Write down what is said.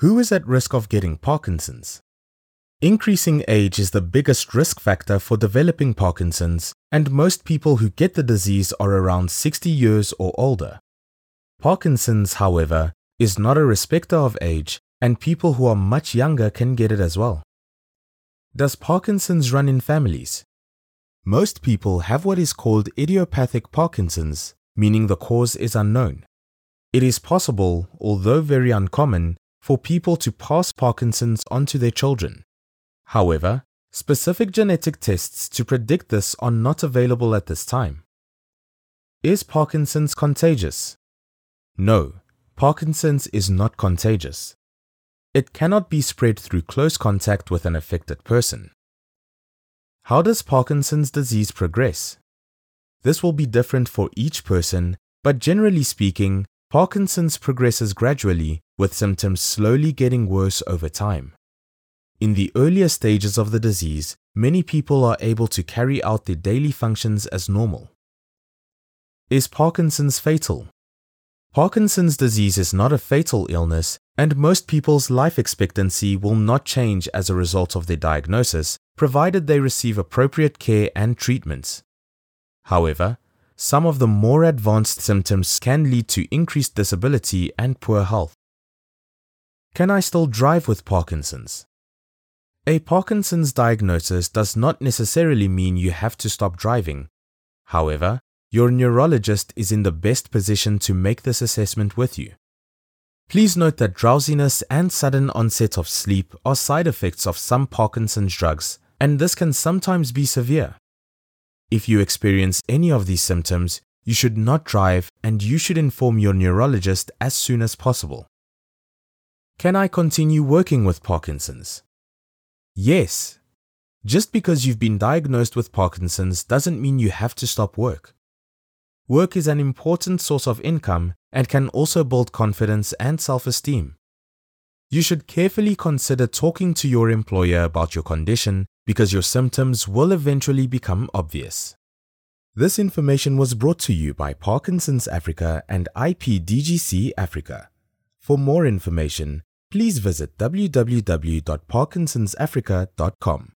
Who is at risk of getting Parkinson's? Increasing age is the biggest risk factor for developing Parkinson's, and most people who get the disease are around 60 years or older. Parkinson's, however, is not a respecter of age, and people who are much younger can get it as well. Does Parkinson's run in families? Most people have what is called idiopathic Parkinson's, meaning the cause is unknown. It is possible, although very uncommon, for people to pass Parkinson's on to their children. However, specific genetic tests to predict this are not available at this time. Is Parkinson's contagious? No, Parkinson's is not contagious. It cannot be spread through close contact with an affected person. How does Parkinson's disease progress? This will be different for each person, but generally speaking, Parkinson's progresses gradually, with symptoms slowly getting worse over time. In the earlier stages of the disease, many people are able to carry out their daily functions as normal. Is Parkinson's fatal? Parkinson's disease is not a fatal illness, and most people's life expectancy will not change as a result of their diagnosis, provided they receive appropriate care and treatments. However, some of the more advanced symptoms can lead to increased disability and poor health. Can I still drive with Parkinson's? A Parkinson's diagnosis does not necessarily mean you have to stop driving. However, your neurologist is in the best position to make this assessment with you. Please note that drowsiness and sudden onset of sleep are side effects of some Parkinson's drugs, and this can sometimes be severe. If you experience any of these symptoms, you should not drive and you should inform your neurologist as soon as possible. Can I continue working with Parkinson's? Yes. Just because you've been diagnosed with Parkinson's doesn't mean you have to stop work. Work is an important source of income and can also build confidence and self-esteem. You should carefully consider talking to your employer about your condition because your symptoms will eventually become obvious. This information was brought to you by Parkinson's Africa and IPDGC Africa. For more information, please visit www.parkinsonsafrica.com.